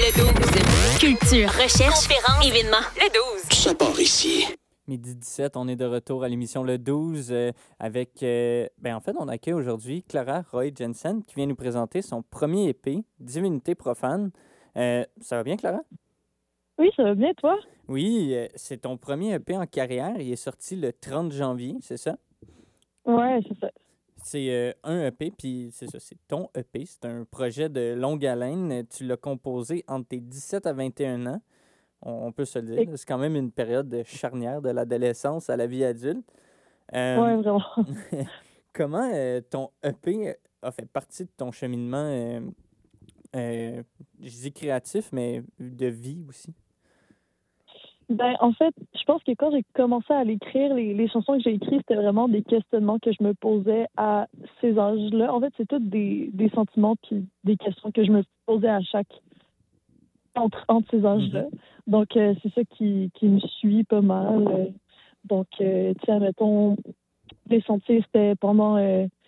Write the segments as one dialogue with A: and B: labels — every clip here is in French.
A: Le 12. Culture, recherche, conférences, événements. Le 12.
B: Ça part ici.
C: Midi 17, on est de retour à l'émission Le 12 avec... en fait, on accueille aujourd'hui Clara Roy Jensen qui vient nous présenter son premier EP, Divinité profane. Ça va bien, Clara?
D: Oui, ça va bien, toi?
C: Oui, c'est ton premier EP en carrière. Il est sorti le 30 janvier, c'est ça?
D: Ouais, c'est ça.
C: C'est un EP, puis c'est ça, c'est ton EP. C'est un projet de longue haleine. Tu l'as composé entre tes 17 à 21 ans. On peut se le dire. C'est quand même une période charnière de l'adolescence à la vie adulte.
D: Ouais, vraiment.
C: Comment ton EP a fait partie de ton cheminement, je dis créatif, mais de vie aussi?
D: Ben, en fait, je pense que quand j'ai commencé à l'écrire, les chansons que j'ai écrites, c'était vraiment des questionnements que je me posais à ces âges-là. En fait, c'est tous des sentiments puis des questions que je me posais à entre ces âges-là. Donc, c'est ça qui me suit pas mal. Donc, tu sais, mettons, les sentiers, c'était pendant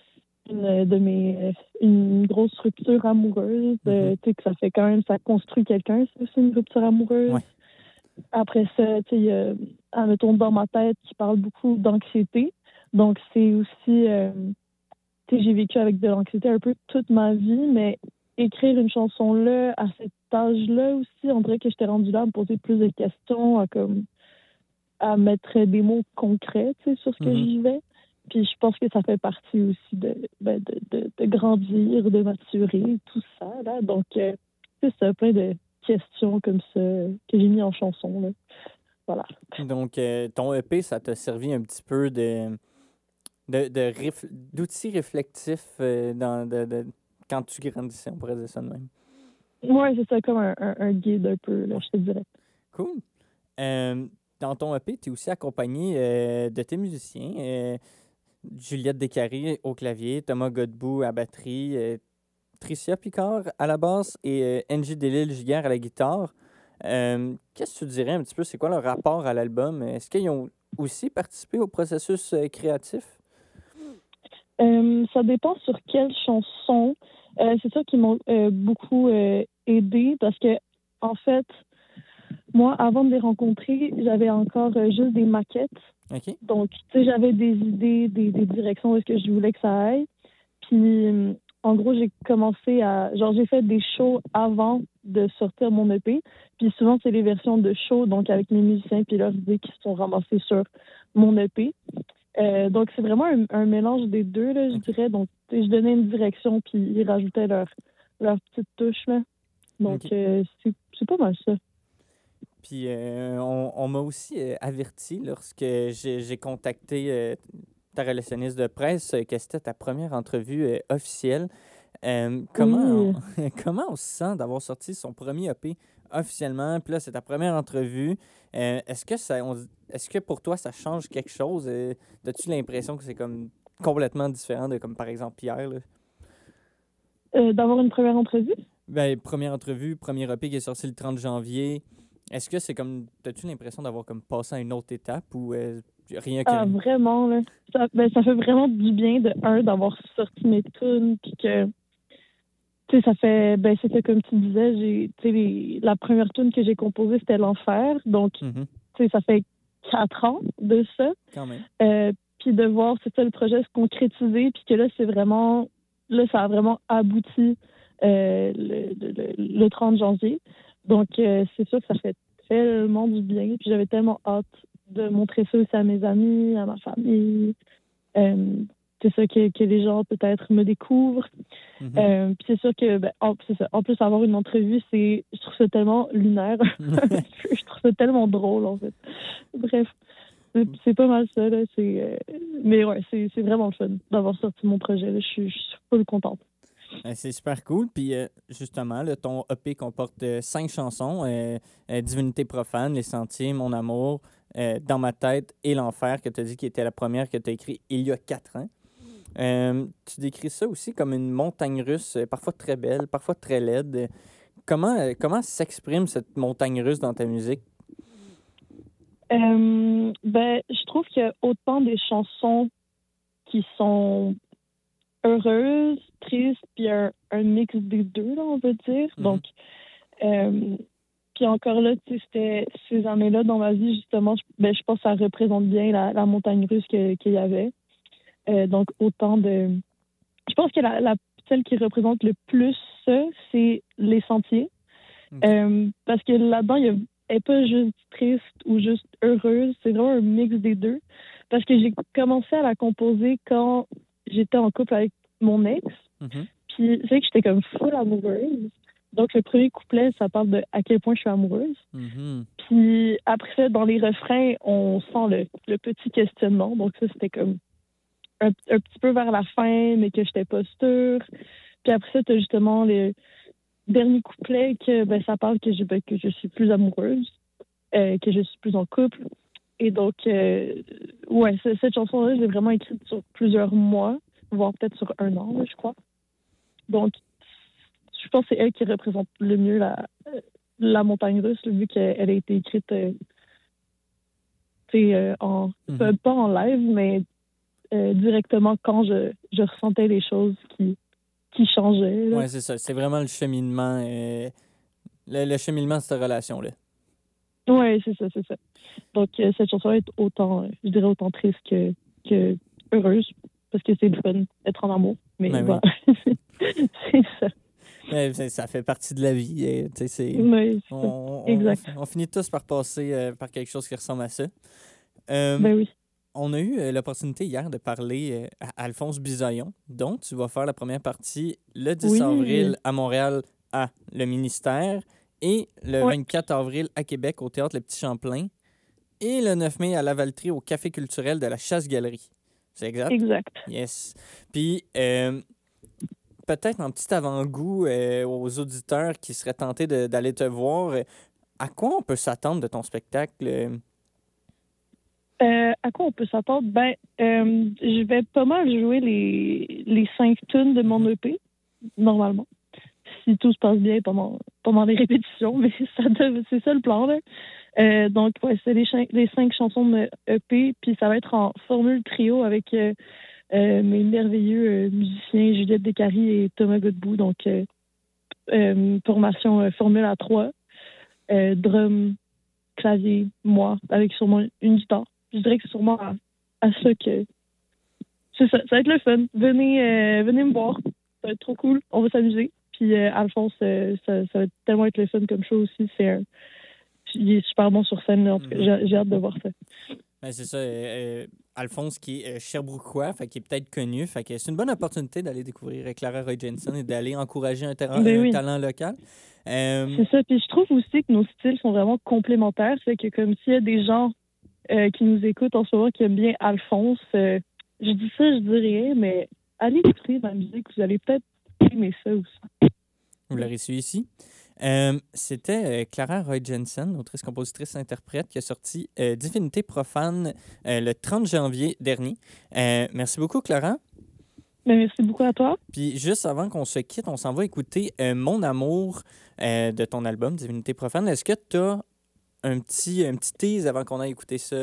D: une grosse rupture amoureuse. Tu sais, que ça fait quand même, ça construit quelqu'un, c'est aussi une rupture amoureuse.
C: Ouais.
D: Après ça, tu sais, mettons, dans ma tête, qui parle beaucoup d'anxiété. Donc, c'est aussi, tu sais, j'ai vécu avec de l'anxiété un peu toute ma vie, mais écrire une chanson-là, à cet âge-là aussi, on dirait que j'étais rendue là à me poser plus de questions, à mettre des mots concrets, tu sais, sur ce que je vivais. Puis je pense que ça fait partie aussi de grandir, de maturer, tout ça, là. Donc, c'est ça, plein de questions comme ça que j'ai mis en chanson, là. Voilà.
C: Donc, ton EP, ça t'a servi un petit peu d'outil réflectif quand tu grandissais, on pourrait dire ça de même.
D: Ouais, c'est ça, comme un guide un peu, là, je te dirais.
C: Cool. Dans ton EP, tu es aussi accompagné de tes musiciens. Juliette Descaries au clavier, Thomas Godbout à batterie, Tricia Picard à la basse et Angie Delisle-Giguère à la guitare. Qu'est-ce que tu dirais un petit peu? C'est quoi leur rapport à l'album? Est-ce qu'ils ont aussi participé au processus créatif?
D: Ça dépend sur quelle chanson. C'est sûr qu'ils m'ont beaucoup aidé parce que, en fait, moi, avant de les rencontrer, j'avais encore juste des maquettes.
C: OK.
D: Donc, tu sais, j'avais des idées, des directions où est-ce que je voulais que ça aille. Puis, en gros, j'ai commencé à... Genre, j'ai fait des shows avant de sortir mon EP. Puis souvent, c'est les versions de shows, donc avec mes musiciens puis leurs idées qui se sont ramassées sur mon EP. Donc, c'est vraiment un mélange des deux, là, je dirais. Donc, tu sais, je donnais une direction, puis ils rajoutaient leur petite touche, là. Donc, c'est pas mal ça.
C: Puis on m'a aussi averti lorsque j'ai contacté ta relationniste de presse que c'était ta première entrevue officielle. Comment on se sent d'avoir sorti son premier EP officiellement? Puis là, c'est ta première entrevue. Est-ce que pour toi, ça change quelque chose? As-tu l'impression que c'est comme complètement différent de, comme par exemple, Pierre, là?
D: D'avoir une première entrevue?
C: Ben, première entrevue, premier EP qui est sorti le 30 janvier. Est-ce que c'est comme... As-tu l'impression d'avoir comme passé à une autre étape ou rien que...
D: Ah, vraiment, là. Ça fait vraiment du bien, d'avoir sorti mes tunes, puis que, tu sais, ça fait... Ben, c'était comme tu disais, tu sais, la première tune que j'ai composée, c'était L'Enfer. Donc, tu sais, ça fait 4 ans de ça.
C: Quand même.
D: Puis de voir, c'est ça, le projet se concrétiser, puis que là, c'est vraiment... Là, ça a vraiment abouti le 30 janvier. Donc, c'est sûr que ça fait tellement du bien. Puis j'avais tellement hâte de montrer ça aussi à mes amis, à ma famille. C'est ça que les gens peut-être me découvrent. Puis c'est sûr que, c'est ça. En plus, avoir une entrevue, je trouve ça tellement lunaire. Je trouve ça tellement drôle, en fait. Bref, c'est pas mal ça, là. Mais ouais, c'est vraiment le fun d'avoir sorti mon projet, là. Je suis full contente.
C: C'est super cool. Puis justement, là, ton EP comporte 5 chansons. Divinité profane, Les Sentiers, Mon amour, Dans ma tête et L'enfer, que tu as dit qui était la première que tu as écrite il y a 4 ans. Tu décris ça aussi comme une montagne russe, parfois très belle, parfois très laide. Comment s'exprime cette montagne russe dans ta musique?
D: Je trouve qu'il y a autant des chansons qui sont heureuses, tristes, puis un mix des deux, là, on peut dire. Donc, Puis encore là, tu sais, c'était ces années-là dans ma vie, justement, je pense que ça représente bien la montagne russe qu'il y avait. Donc, autant de... Je pense que celle qui représente le plus ça, c'est les sentiers. Parce que là-dedans, elle n'est pas juste triste ou juste heureuse, c'est vraiment un mix des deux. Parce que j'ai commencé à la composer quand j'étais en couple avec mon ex. Puis c'est vrai que j'étais comme full amoureuse. Donc le premier couplet, ça parle de à quel point je suis amoureuse. Puis après ça, dans les refrains, on sent le petit questionnement. Donc ça, c'était comme un petit peu vers la fin, mais que j'étais pas sûre. Puis après ça, t'as justement le dernier couplet que ça parle que je suis plus amoureuse, que je suis plus en couple. Et donc, cette chanson-là, je l'ai vraiment écrite sur plusieurs mois, voire peut-être sur 1 an, là, je crois. Donc, je pense que c'est elle qui représente le mieux la montagne russe, vu qu'elle a été écrite pas en live, mais directement quand je ressentais les choses qui changeaient.
C: Oui, c'est ça. C'est vraiment le cheminement, le cheminement de cette relation-là.
D: Oui, c'est ça. Donc, cette chanson est je dirais autant triste que heureuse, parce que c'est le fun d'être en amour. Mais voilà, c'est ça.
C: Mais ça fait partie de la vie.
D: Exact.
C: On finit tous par passer par quelque chose qui ressemble à ça.
D: Oui.
C: On a eu l'opportunité hier de parler à Alphonse Bisaillon, dont tu vas faire la première partie le 10 avril à Montréal à Le Ministère et le 24 avril à Québec au Théâtre Le Petit Champlain et le 9 mai à Lavaltrie au Café culturel de la Chasse-Galerie. C'est exact?
D: Exact.
C: Yes. Puis, peut-être un petit avant-goût aux auditeurs qui seraient tentés d'aller te voir. À quoi on peut s'attendre de ton spectacle?
D: À quoi on peut s'attendre? Je vais pas mal jouer les 5 tunes de mon EP, normalement. Si tout se passe bien pendant les répétitions, mais c'est ça le plan, là. Donc, c'est les 5 chansons de EP, puis ça va être en formule trio avec mes merveilleux musiciens Juliette Descaries et Thomas Godbout. Donc, formation formule à 3, drum, clavier, moi, avec sûrement une guitare. Je dirais que c'est sûrement à ça que... C'est ça, ça va être le fun. Venez me voir. Ça va être trop cool. On va s'amuser. Puis Alphonse, ça va tellement être le fun comme show aussi. Il est super bon sur scène. Là. En tout cas, j'ai hâte de voir ça.
C: Ben, c'est ça. Alphonse qui est Sherbrookeois, qui est peut-être connu. Fait que c'est une bonne opportunité d'aller découvrir Clara Roy Jensen et d'aller encourager un talent local.
D: C'est ça. Puis je trouve aussi que nos styles sont vraiment complémentaires. C'est que comme s'il y a des gens qui nous écoutent en ce moment qui aiment bien Alphonse, je dis ça, je dis rien, mais allez écouter ma musique. Vous allez peut-être aimer ça aussi.
C: Vous l'aurez su ici. C'était Clara Roy Jensen, autrice, compositrice, interprète, qui a sorti Divinité profane le 30 janvier dernier. Merci beaucoup, Clara.
D: Merci beaucoup à toi.
C: Puis juste avant qu'on se quitte, on s'en va écouter Mon amour de ton album Divinité profane. Est-ce que tu as un petit tease avant qu'on aille écouter ça?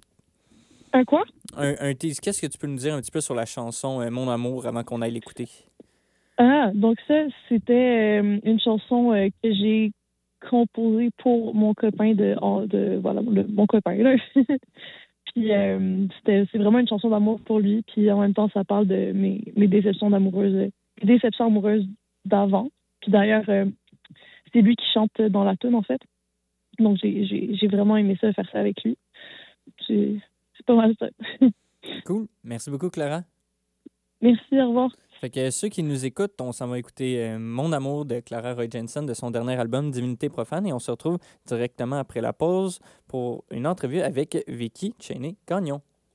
D: Un quoi?
C: Un tease. Qu'est-ce que tu peux nous dire un petit peu sur la chanson Mon amour avant qu'on aille l'écouter?
D: Donc ça, c'était une chanson que j'ai composée pour mon copain mon copain, là. Puis c'est vraiment une chanson d'amour pour lui. Puis en même temps, ça parle de mes déceptions amoureuses d'avant. Puis d'ailleurs, c'est lui qui chante dans la tune, en fait. Donc j'ai vraiment aimé ça, faire ça avec lui. C'est pas mal ça.
C: Cool. Merci beaucoup, Clara.
D: Merci, au revoir.
C: Fait que ceux qui nous écoutent, on s'en va écouter Mon amour de Clara Roy Jensen de son dernier album Divinité profane et on se retrouve directement après la pause pour une entrevue avec Vicky Cheney-Gagnon.